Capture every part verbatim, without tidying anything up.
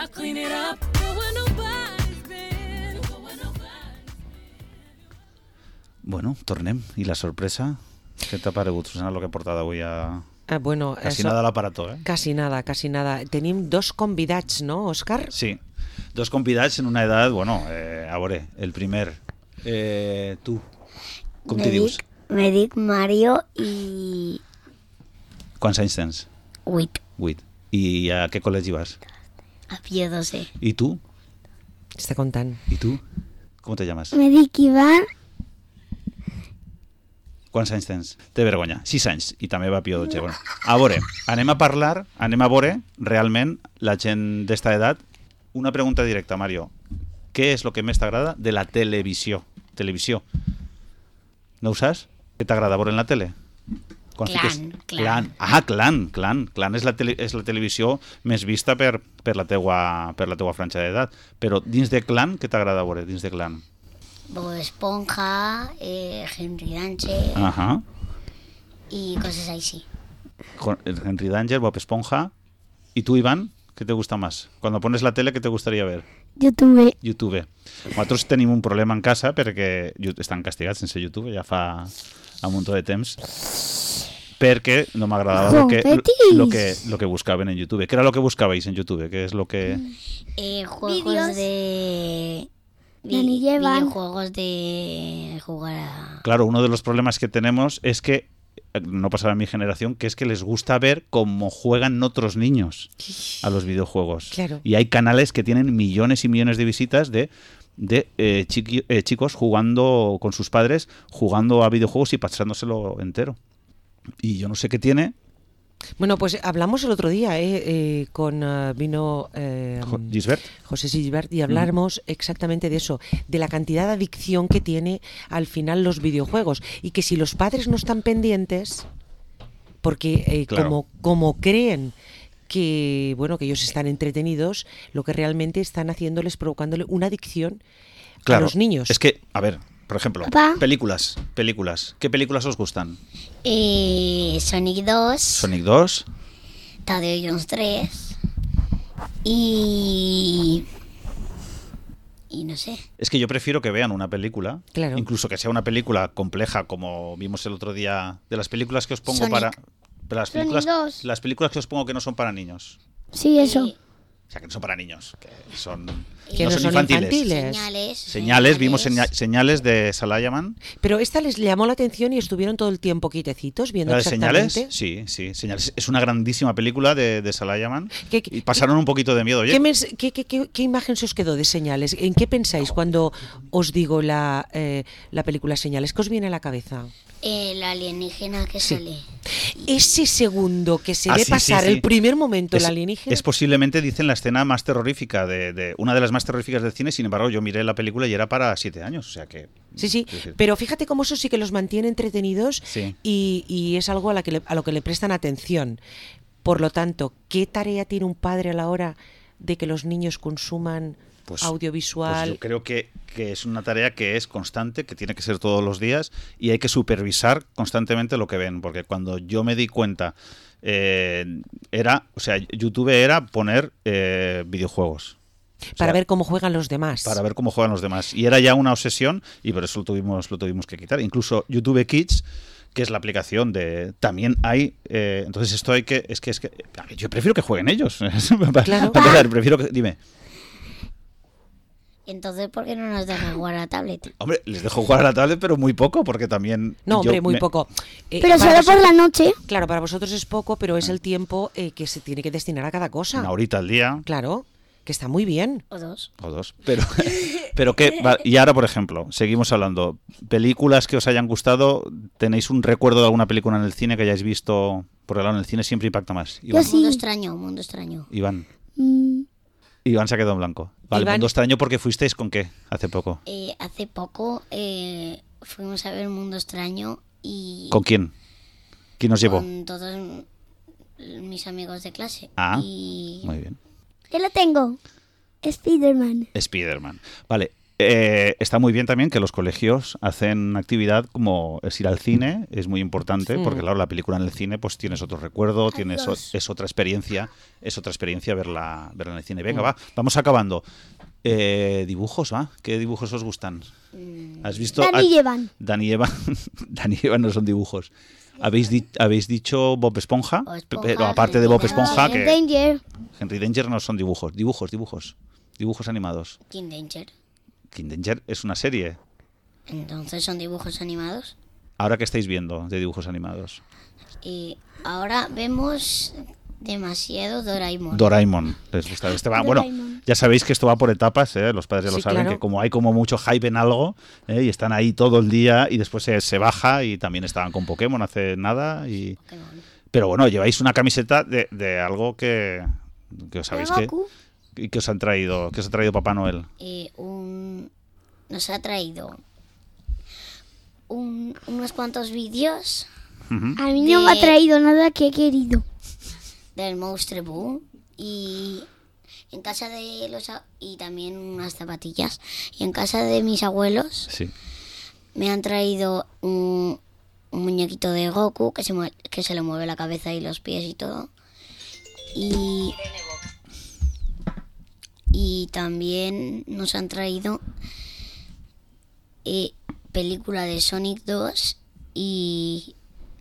Bueno, tornem. I la sorpresa? Què t'ha paregut, Susana, el que ha portat avui a... Ah, bueno, Casi eso, nada l'aparato, eh? Casi nada, casi nada. Tenim dos convidats, no, Òscar? Sí, dos convidats en una edat, bueno, eh, a veure, el primer, eh, tu, com me t'hi dius? Dic, me dic Mario i... Quants anys tens? Huit. Vuit. I a què col·legi vas? A Pío doce. I tu? Està contant. I tu? Com te llames? Me dic Iván. Quants anys tens? Té vergonya. Sis anys. I també va a Pío dotze. Bueno, a veure, anem a parlar, anem a veure realment la gent d'esta edat. Una pregunta directa, Mario. Què és el que més t'agrada de la televisió? Televisió. No ho saps? Què t'agrada veure en la tele? Quan Clan, fiques... Clan. Clan. Ah, Clan, Clan. Clan és la, tele... és la televisió més vista per, per, la teua, per la teua franja d'edat. Però dins de Clan, què t'agrada veure dins de Clan? Bob Esponja, eh, Henry Danger Ajá. y cosas así. Con- Henry Danger, Bob Esponja. ¿Y tú, Iván? ¿Qué te gusta más? Cuando pones la tele, ¿qué te gustaría ver? YouTube. YouTube. Nosaltres tenim un problema en casa perquè ju- estan castigats sense YouTube ja fa un munt de temps perquè no m'agradava lo que, Confetis. lo, que, lo que buscaven en YouTube. ¿Qué era lo que buscabais en YouTube? ¿Qué es lo que...? Eh, juegos Vídeos. de... vi- Dani llevan. videojuegos de jugar a... Claro, uno de los problemas que tenemos es que, eh, no pasaba en mi generación, que es que les gusta ver cómo juegan otros niños a los videojuegos. Claro. Y hay canales que tienen millones y millones de visitas de, de eh, chiqui- eh, chicos jugando con sus padres, jugando a videojuegos y pasándoselo entero. Y yo no sé qué tiene. Bueno, pues hablamos el otro día eh, eh, con uh, vino eh, Jo- Gisbert. José Gisbert y hablamos exactamente de eso, de la cantidad de adicción que tiene al final los videojuegos y que si los padres no están pendientes, porque eh, Claro. como, como creen que bueno que ellos están entretenidos, lo que realmente están haciéndoles, provocándole una adicción Claro. a los niños. Es que, a ver, por ejemplo, Papá. películas. Películas. ¿Qué películas os gustan? Eh, Sonic dos, Sonic dos. Tadeo Jones tres y... y no sé. Es que yo prefiero que vean una película, Claro. incluso que sea una película compleja como vimos el otro día, de las películas que os pongo Sonic. para... para las Sonic películas, dos. las películas que os pongo que no son para niños. Sí, eso. Eh, O sea, que no son para niños, que son, Que no son infantiles. infantiles. Señales. Señales, vimos seña- señales de Salayaman. Pero esta les llamó la atención y estuvieron todo el tiempo quietecitos viendo ¿La de exactamente. Señales? Sí, sí, Señales. Es una grandísima película de, de Salayaman. ¿Qué- Y pasaron un poquito de miedo. Oye, ¿Qué, mens- qué- qué- qué- qué imagen se os quedó de Señales? ¿En qué pensáis cuando os digo la, eh, la película Señales? ¿Qué os viene a la cabeza? El alienígena que Sí. sale. Ese segundo que se Ah, ve sí, sí, pasar sí. el primer momento, es, el alienígena. es posiblemente, dicen, la escena más terrorífica, de, de una de las más terroríficas del cine. Sin embargo, yo miré la película y era para siete años. O sea que... Sí, sí, quiero decir, pero fíjate cómo eso sí que los mantiene entretenidos Sí. y, y es algo a, la que le- a lo que le prestan atención. Por lo tanto, ¿qué tarea tiene un padre a la hora de que los niños consuman Pues- audiovisual? Pues yo creo que, que es una tarea que es constante, que tiene que ser todos los días y hay que supervisar constantemente lo que ven, porque cuando yo me di cuenta, eh, era, o sea, YouTube era poner eh, videojuegos. O para sea, ver cómo juegan los demás. para ver cómo juegan los demás. Y era ya una obsesión y por eso lo tuvimos, lo tuvimos que quitar. Incluso YouTube Kids, que es la aplicación de... También hay... eh, entonces esto hay que... Es que, es que... a ver, yo prefiero que jueguen ellos. Para- Claro. para empezar, prefiero que... Dime. Entonces, ¿por qué no nos dejan jugar a la tablet? Hombre, les dejo jugar a la tablet, pero muy poco, porque también... No, hombre, yo muy me- poco. Eh, Pero para solo por vosotros- la noche. Claro, para vosotros es poco, pero es el tiempo eh, que se tiene que destinar a cada cosa. Una horita al día, Claro, que está muy bien. O dos. o dos. Pero, pero que... va- y ahora, por ejemplo, seguimos hablando. Películas que os hayan gustado, ¿tenéis un recuerdo de alguna película en el cine que hayáis visto? Porque claro, en el cine siempre impacta más. Iván. Sí. Mundo extraño, mundo extraño. Iván. Mm, Iván se ha quedado en blanco. Vale, Iván- Mundo Extraño, porque fuisteis con qué hace poco. Eh, hace poco eh, fuimos a ver Mundo Extraño y ¿Con quién? ¿Quién nos llevó? con todos mis amigos de clase. Ah, y muy bien. yo lo tengo. Spiderman. Spider-Man. Vale, Eh, está muy bien también que los colegios hacen actividad como es ir al cine, es muy importante, Sí. porque claro, la película en el cine pues tienes otro recuerdo, tienes o- Adiós. es otra experiencia, es otra experiencia verla, verla en el cine. Venga, va, vamos acabando. Eh, dibujos, ¿va? ¿Qué dibujos os gustan? ¿Has visto? Dani ah, y Evan. Dani y Evan. Dani y Evan no son dibujos. ¿Habéis, di- habéis dicho Bob Esponja? Bob Esponja, Pero aparte de Bob Henry Esponja, Danger. que Danger. Henry Danger no son dibujos. Dibujos, dibujos. Dibujos animados. King Danger. King Danger es una serie. Entonces son dibujos animados. Ahora que estáis viendo de dibujos animados. Y ahora vemos demasiado Doraemon. Doraemon. ¿Les gusta? Este va- bueno, Doraemon. ya sabéis que esto va por etapas, ¿eh? Los padres ya lo Sí, saben, claro. que como hay como mucho hype en algo, ¿eh? Y están ahí todo el día y después se, se baja y también estaban con Pokémon hace nada. Y... Pokémon. Pero bueno, lleváis una camiseta de, de algo que, que os sabéis que, Goku. y que os han traído, que os ha traído Papá Noel. Eh, un, nos ha traído un- unos cuantos vídeos Ujú. A mí no me ha De- traído nada que he querido. del Monster Boo y en casa de los a- y también unas zapatillas, y en casa de mis abuelos Sí. me han traído un, un muñequito de Goku que se mue- que se le mueve la cabeza y los pies y todo, y y también nos han traído eh, película de Sonic dos y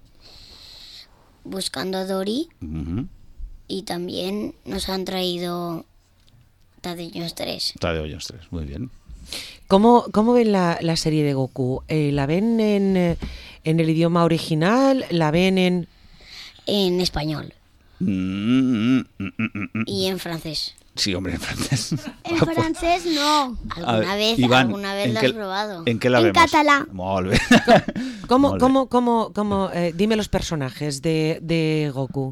Buscando a Dory. Ujú. Y también nos han traído Tadeños tres. Está de hoyos tres, muy bien. ¿Cómo, cómo ven la, la serie de Goku? Eh, ¿La ven en, eh, en el idioma original? ¿La ven en...? En español Mm, mm, mm, mm, mm. y en francés. Sí, hombre, en francés. En francés no. ¿Alguna A ver, vez, Iván, alguna vez ¿en lo qué- has probado? ¿En qué la En vemos? catalán. Molt bé. ¿Cómo, Molt bé. cómo, cómo, cómo, eh, dime los personajes de, de Goku.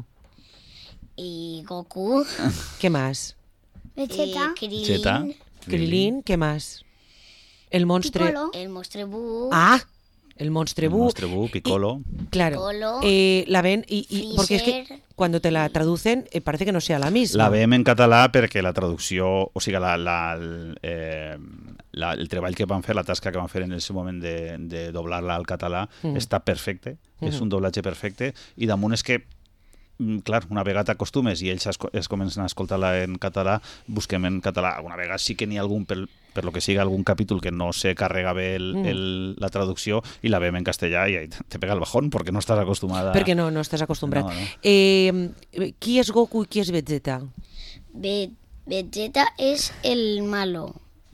Y Goku, ¿Qué más? Vegeta. eh, Krillin, Cheta. Krilin, ¿qué más? El monstruo... Piccolo. el Monster Boo, Ah, el monstruo Buu. Monster Buu, Piccolo. Claro, Piccolo, eh, la ven y, y- porque es que Freezer. cuando te la traducen eh, parece que no sea la misma. La veiem en català perquè la traducció, o sigui, la, la, el, eh, la, el treball que van fer, la tasca que van fer en el seu moment de, de doblar-la al català, Mm. està perfecte, és Mhm. un doblatge perfecte, i damunt és que mm, clar, una vegada t'acostumes i ells es, es comencen a escoltar-la en català, busquem en català. Alguna vegada sí que n'hi ha algun, per, per lo que siga, algun capítol que no se carrega bé el, Mm. el, la traducció i la veiem en castellà i ahí te pega el bajón perquè no estàs acostumada. Perquè no, no estàs acostumbrat. No, no. Eh, qui és Goku i qui és Vegeta? Ve- Vegeta es el malo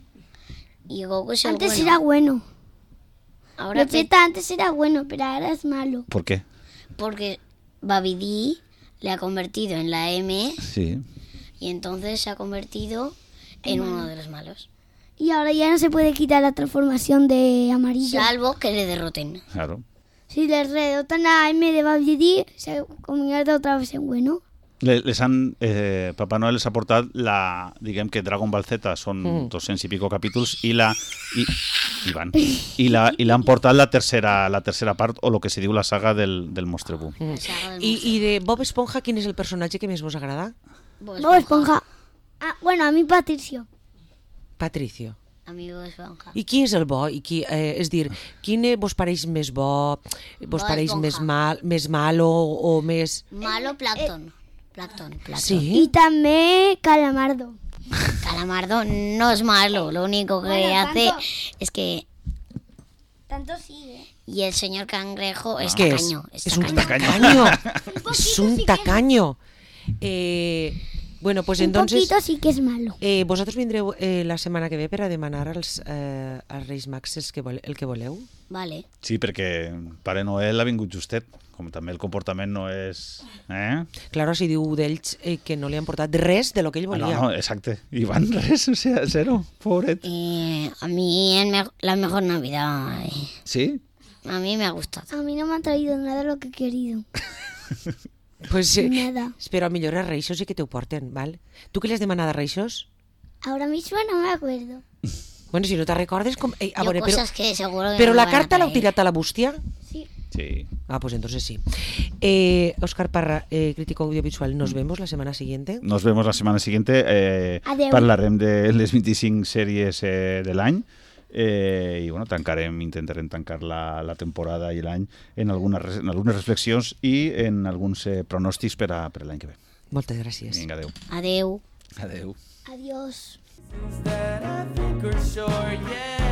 y Goku es el Antes bueno. era bueno. Ahora Ve- Vegeta antes era bueno, pero ahora es malo. ¿Por qué? porque Babidi le ha convertido en la M Sí. y entonces se ha convertido en uno de los malos. Y ahora ya no se puede quitar la transformación de amarillo. Salvo que le derroten. Claro. Si le redotan a M de Babidi, se convierte otra vez en bueno. Le- Les han, eh, Papà Noel les ha portat la, diguem que Dragon Ball Z són Mm. dos-cents i pico capítols i la i, i van i la i l'han portat la tercera la tercera part o lo que se diu la saga del, del Monstre Buu. Mm. La saga del I, monstruo. I de Bob Esponja, quin és el personatge que més vos agrada? Bob Bob Esponja. Ah, bueno, a mí Patricio. Patricio. A mí Bob Esponja. I qui és el bo? I qui, eh, és dir, quin eh, vos pareix més bo? Vos Bob pareix Esponja. més, mal, més malo o més... Malo Plankton. Plankton, Plankton. Sí? Y también Calamardo. Calamardo no es malo, lo único que Bueno, hace tanto- es que... Tanto sí, ¿eh? Y el señor cangrejo es Què és? tacaño. Es És un tacaño. tacaño. És un tacaño. Eh, bueno, pues Un entonces... poquito sí que es malo. Eh, vosaltres vindreu eh, la setmana que ve per a demanar als, eh, als Reis Mags el que, vole, el que voleu? Vale. Sí, perquè Pare Noel ha vingut justet, com també el comportament no és... Eh? Claro, si diu d'ells eh, que no li han portat res de lo que ell Ah, no, volia. no, exacte. I van res, o sea, zero, pobret. Eh, a mí el me- la mejor Navidad. eh, Sí? A mí me ha gustado. A mí no me han traído nada de lo que he querido. Pues, eh, Nada. espero a millor a Reixos i que t'ho porten, val? Tu què li has demanat a Reixos? Ahora mismo no me acuerdo. Bueno, si no te recordes... Com... Eh, a Yo veure, però, cosas que seguro que però no me la van a carta l'heu traer. tirat a la bústia? Sí. Sí. Ah, pues entonces sí. Eh, Óscar Parra, eh, crítico audiovisual, nos vemos la semana siguiente. Nos vemos la setmana siguiente. Eh, Adeu. parlarem de les vint-i-cinc sèries eh, de l'any. Eh, I bueno, tancarem, intentarem tancar la, la temporada i l'any en algunes, en algunes reflexions i en alguns eh, pronòstics per a, per a l'any que ve. Moltes gràcies. Vinga, adeu. Adeu. Adeu. Adiós. That I think are sure, yeah.